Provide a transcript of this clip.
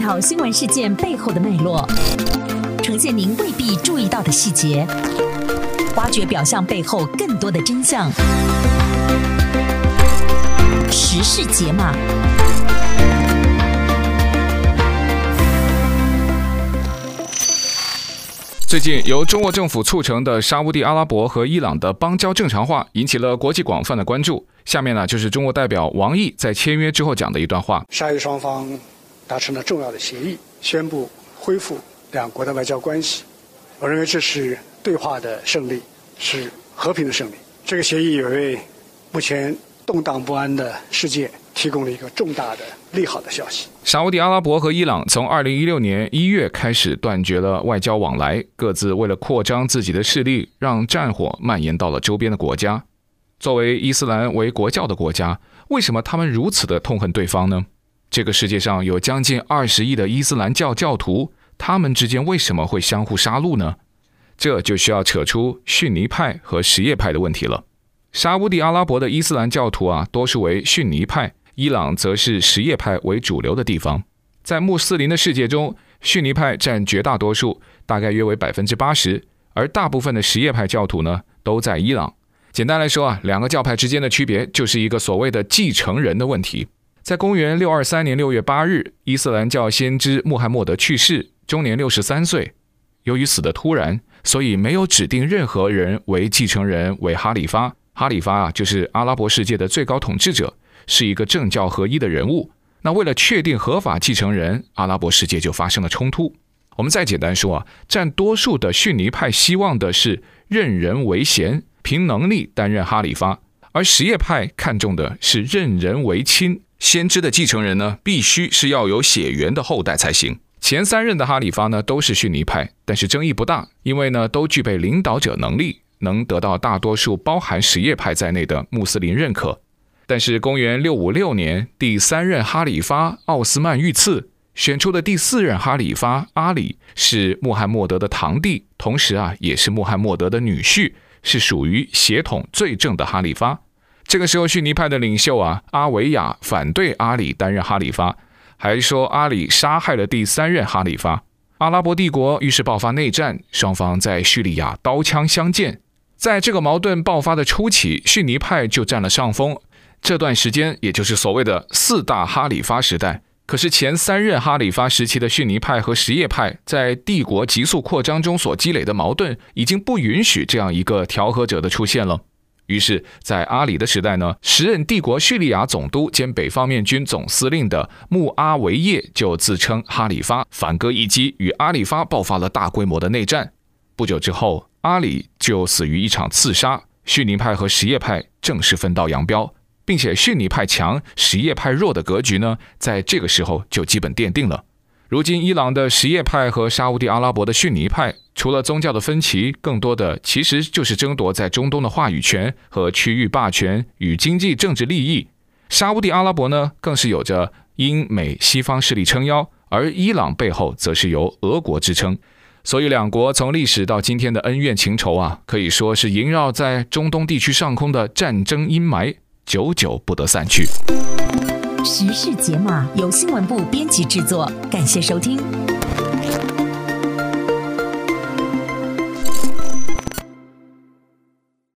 讨新闻事件背后的脉络，呈现您未必注意到的细节，挖掘表象背后更多的真相。时事解码。 最近由中国政府促成的沙烏地阿拉伯和伊朗的邦交正常化引起了国际广泛的关注。下面呢，就是中国代表王毅在签约之后讲的一段话。 沙伊双方达成了重要的协议，宣布恢复两国的外交关系。我认为这是对话的胜利，是和平的胜利。这个协议也为目前动荡不安的世界提供了一个重大的利好的消息。 沙烏地阿拉伯和伊朗从2016年1月开始断绝了外交往来，各自为了扩张自己的势力，让战火蔓延到了周边的国家。作为伊斯兰为国教的国家，为什么他们如此的痛恨对方呢？这个世界上有将近20亿的伊斯兰教教徒，他们之间为什么会相互杀戮呢？这就需要扯出逊尼派和什叶派的问题了。沙烏地阿拉伯的伊斯兰教徒多数为逊尼派，伊朗则是什叶派为主流的地方。在穆斯林的世界中，逊尼派占绝大多数，大概约为 80%， 而大部分的什叶派教徒呢，都在伊朗。简单来说两个教派之间的区别就是一个所谓的继承人的问题。在公元623年6月8日，伊斯兰教先知穆罕默德去世，终年63岁。由于死得突然，所以没有指定任何人为继承人为哈里发。哈里发就是阿拉伯世界的最高统治者，是一个政教合一的人物。那为了确定合法继承人，阿拉伯世界就发生了冲突。我们再简单说占多数的逊尼派希望的是任人为贤，凭能力担任哈里发，而什叶派看重的是任人为亲，先知的继承人呢，必须是要有血缘的后代才行。前3任的哈里发呢，都是逊尼派，但是争议不大，因为呢，都具备领导者能力，能得到大多数包含什叶派在内的穆斯林认可。但是公元656年，第3任哈里发奥斯曼遇刺，选出的第4任哈里发阿里是穆罕默德的堂弟，同时也是穆罕默德的女婿，是属于血统最正的哈里发。这个时候逊尼派的领袖阿维亚反对阿里担任哈里发，还说阿里杀害了第3任哈里发。阿拉伯帝国于是爆发内战，双方在叙利亚刀枪相见。在这个矛盾爆发的初期，逊尼派就占了上风，这段时间也就是所谓的4大哈里发时代。可是前3任哈里发时期的逊尼派和什叶派在帝国急速扩张中所积累的矛盾，已经不允许这样一个调和者的出现了。于是在阿里的时代呢，时任帝国叙利亚总督兼北方面军总司令的穆阿维叶就自称哈里发，反戈一击，与阿里发爆发了大规模的内战。不久之后，阿里就死于一场刺杀，逊尼派和什叶派正式分道扬镳，并且逊尼派强，什叶派弱的格局呢，在这个时候就基本奠定了。如今伊朗的什叶派和沙烏地阿拉伯的逊尼派，除了宗教的分歧，更多的其实就是争夺在中东的话语权和区域霸权与经济政治利益。沙烏地阿拉伯呢，更是有着英美西方势力撑腰，而伊朗背后则是由俄国支撑。所以两国从历史到今天的恩怨情仇可以说是萦绕在中东地区上空的战争阴霾，久久不得散去。 时事解码由新闻部编辑制作，感谢收听。